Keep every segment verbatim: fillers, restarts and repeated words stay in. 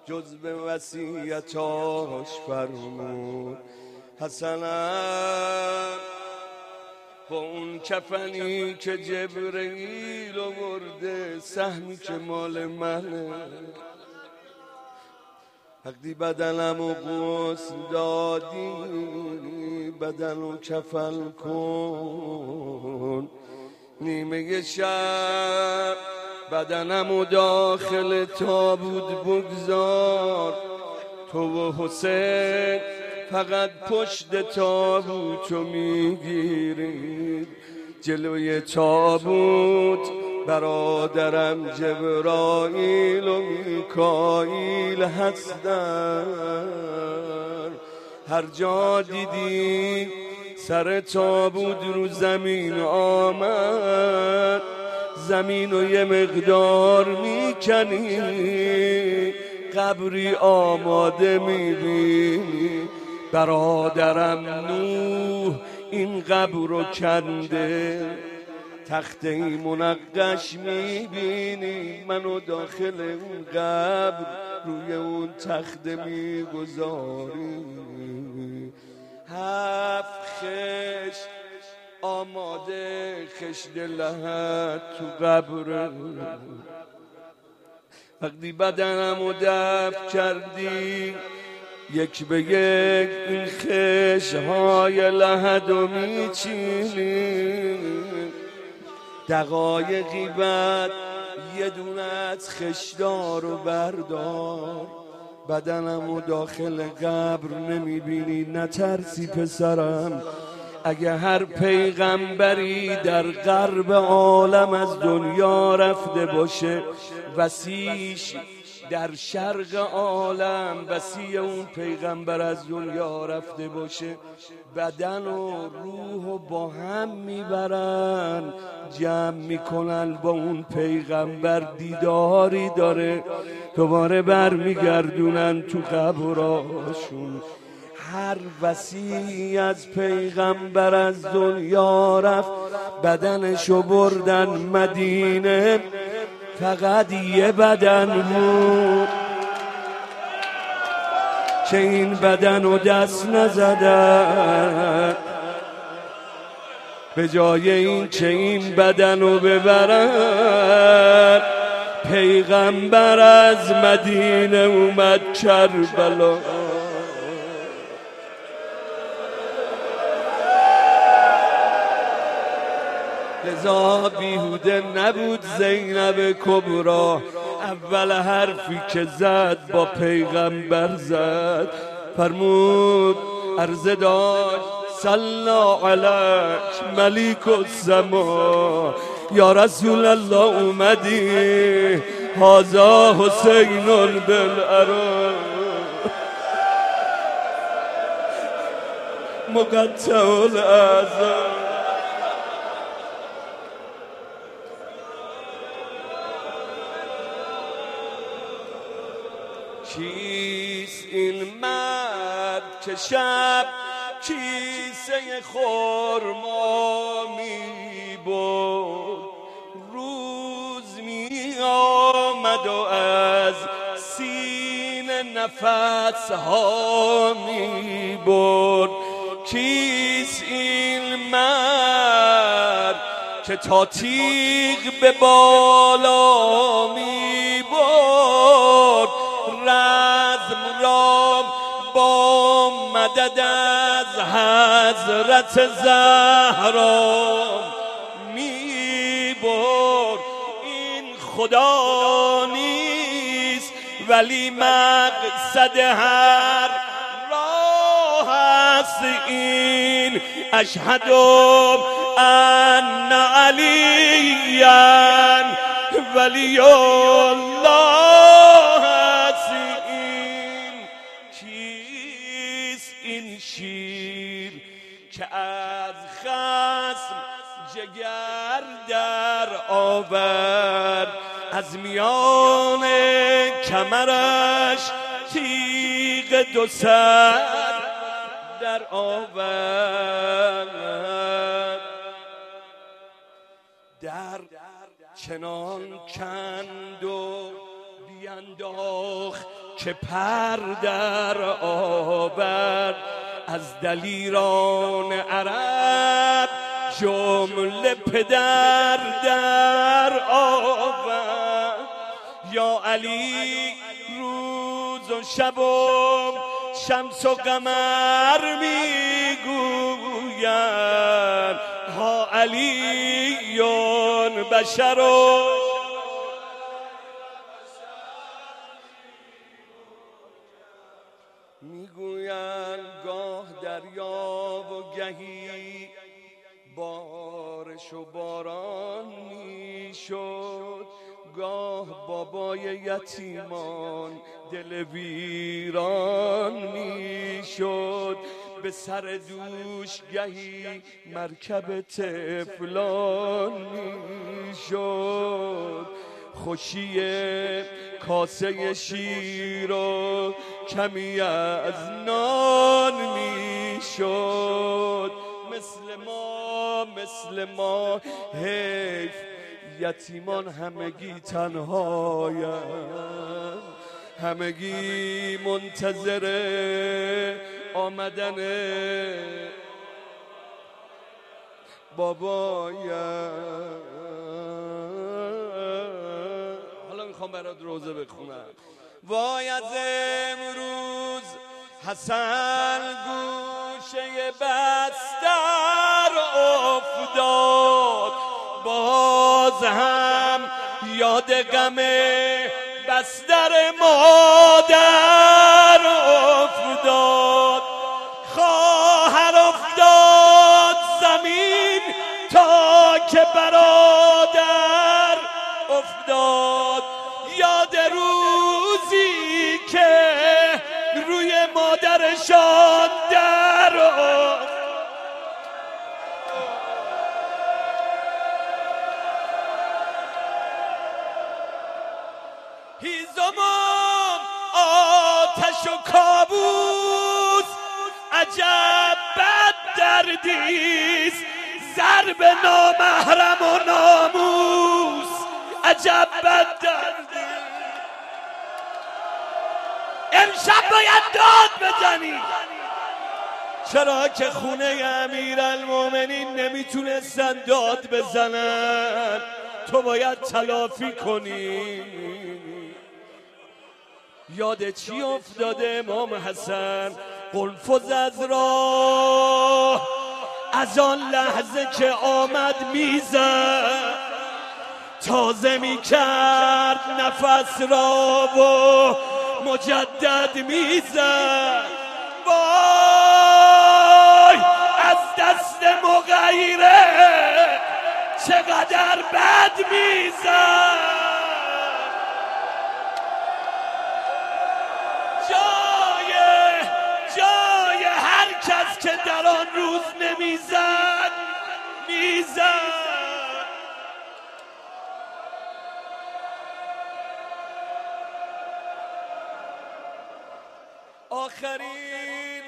جز به وصیتاش فرمود. حسنا با اون کفنی که جبرئیل آورده، سهمی که مال منه، وقتی بدنمو غسل دادی بدنو کفن کن، نیمه شب بدنمو داخل تابوت بگذار، تو و حسین فقط پشت تابوتو میگیرید، جلوی تابوت برادرم جبرائیل و میکائیل هستن. هر جا دیدی سر تابوت رو زمین آمد، زمین رو یه مقدار میکنی، قبری آماده میبینی. برادرم نوح این قبر رو کنده، تخته منقش میبینی، منو داخل اون قبر روی اون تخته میگذاری. هفت خشت آماده، خشت لحد تو قبر. وقتی بدنمو دفن کردی، یک به یک این خشهای لحدو میچینی، دقایقی بعد یه دونه از خشدارو بردار، بدنمو داخل قبر نمیبینی. نترسی پسرم، اگه هر پیغمبری در غرب عالم از دنیا رفته باشه، وصیش در شرق عالم وصیه اون پیغمبر از دنیا رفته باشه، بدن و روح و با هم میبرن، جمع میکنن با اون پیغمبر، دیداری داره، دوباره بر میگردونن تو قبراشون. هر وصی از پیغمبر از دنیا رفت، بدنشو بردن مدینه، فقط یه بدن بود که این بدن رو دست نزدن. به جای این که این بدن رو ببرن، پیغمبر از مدینه اومد کربلا. لذا بیهوده نبود زینب کبرا، اول حرفی که زد با پیغمبر زد، فرمود عرضه داشت صلا علیک ملیک السما، یا رسول الله اومدی، هذا حسین بالعرا، مقطع الاعضا. کیست این مرد که شب کیسه خرما می برد، روز می آمد و از سینه نفس ها می برد. کیست این مرد که تا تیغ به بالا می برد، رزم را با مدد از حضرت زهرا می برد. این خدا نیست ولی مقصد هر راه است این، اشهد ان علیا ولی الله است این. کیست این شیر که از خصم جگر در آورد، از میان کمرش تیغ دو سر در آورد، در چنان کند و انداخت که پر در آورد از دلیران عرب جمله پدر در آورد. یا علی روز و شب و شمس و قمر میگویند ها علیون بشر و میگویند گاه دریا و گهی بارش و باران میشد، گاه بابای یتیمان دل ویران میشد، به سر دوش گهی مرکب طفلان میشد، خوشی کاسه شیر و کمی از نان میشد. مثل ما مثل ما حیف یتیمان همگی تنهایم، همگی منتظر آمدن بابایم. حالا میخوام برات روزه بخونم. وای از امروز حسن گوشه بستر افتاد، باز هم یاد غم بستر مادر افتاد. خواهر افتاد زمین تا که برادر افتاد، یاد روزی که روی مادرشان در افتاد. هیزمان آتش و کابوس عجب بد دردیست، ضرب نامحرم و ناموس عجب بد دردیست. امشب باید داد بزنی. چرا که خونه امیرالمومنین نمیتونستن داد بزنن، تو باید تلافی کنی. یاد چی افتاده امام حسن؟ قلفز از راه از آن لحظه که آمد میزد، تازه میکرد نفس را و مجدد میزد. وای از دست مغیره چقدر بد میزد. جای جای هر کس که در آن روز نمیزد میزد. آخرین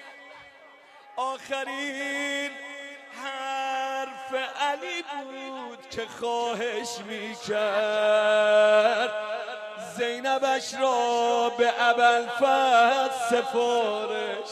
آخرین حرف علی بود که خواهش میکرد زینبش را به ابوالفضل سفارش.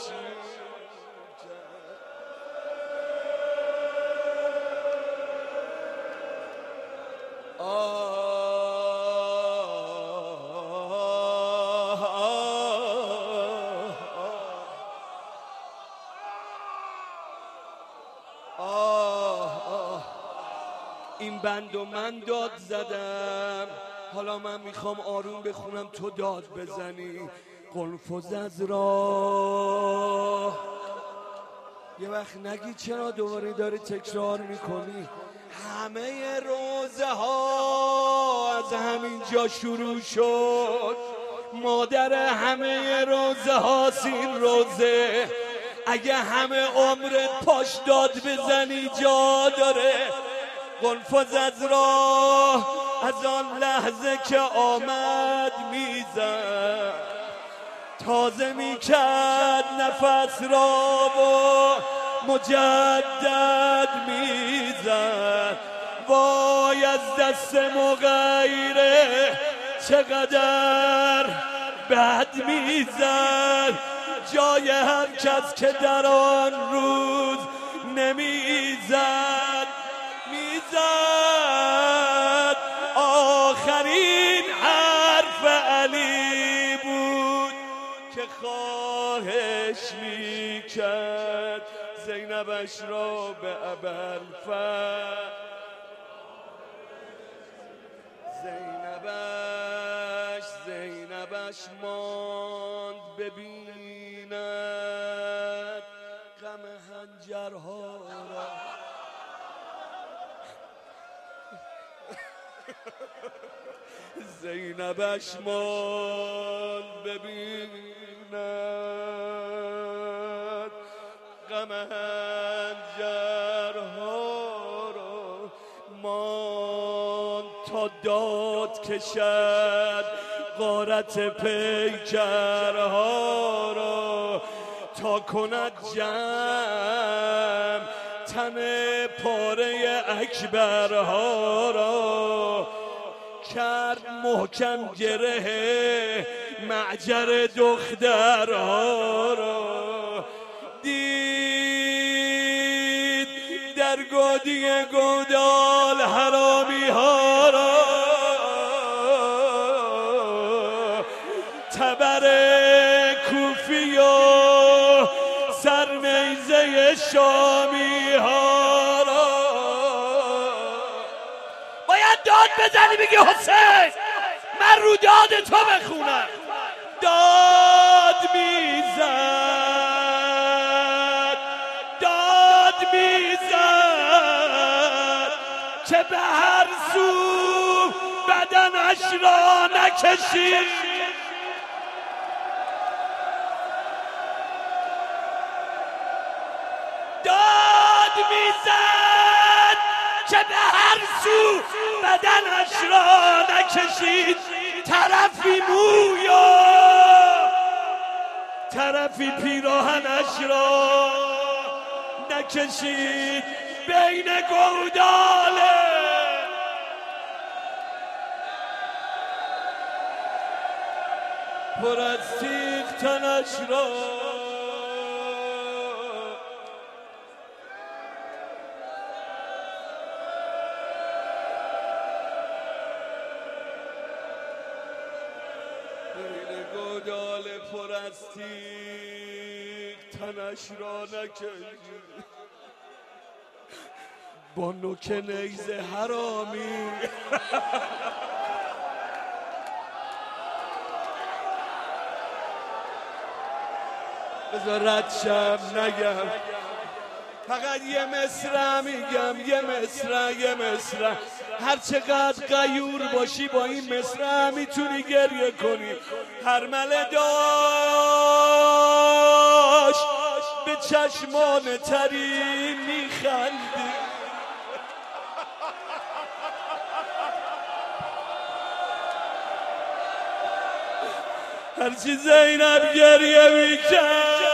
این بند و من داد زدم، حالا من میخوام آروم بخونم تو داد بزنی. قلفز از راه. یه وقت نگی چرا دوباره داری تکرار میکنی. همه روزه ها از همین جا شروع شد. مادر همه روزه ها این روزه. اگه همه عمرت پاش داد بزنی جا داره. قلفز از راه از آن لحظه که آمد میزد، تازه میکرد نفس را و مجدد میزد. وای از دست مغیره چقدر بد میزد جای هر کس که در آن روز نمیزد میزد آخرین حرف علی بود که خواهش میکرد زینبش را به ابوالفضل زینبش زینبش ماند ببیند غم هنجرها را زینبش ماند ببیند غم هنجرها را ماند تا داد کشد غارت پیکرها را تا کند جمع تن پاره اکبرها را کرد محکم گره معجر دخترها را دید در گودی گودال حرامی ها را تبر کوفی و سرمیزه شامی ها را باید داد بزنی بگی حسین من رو داد تو بخونم داد میزد داد میزد که به هر سو بدنش را نکشید داد میزد که به هر سو بدنش را نکشید طرفی مویا طرفی پیراهنش را نکشید بین گوداله پر از تیغ تنش را بین گودال پر از تیغ تنش را نکشید با نوک نیزه حرامی بذار رد شم نگم فقط یه مصرع میگم یه مصرع یه مصرع هر چقدر غیور باشی با این مصرع میتونی گریه کنی هرمله داشت به چشمان تری میخندی هرچی زینب گریه میکرد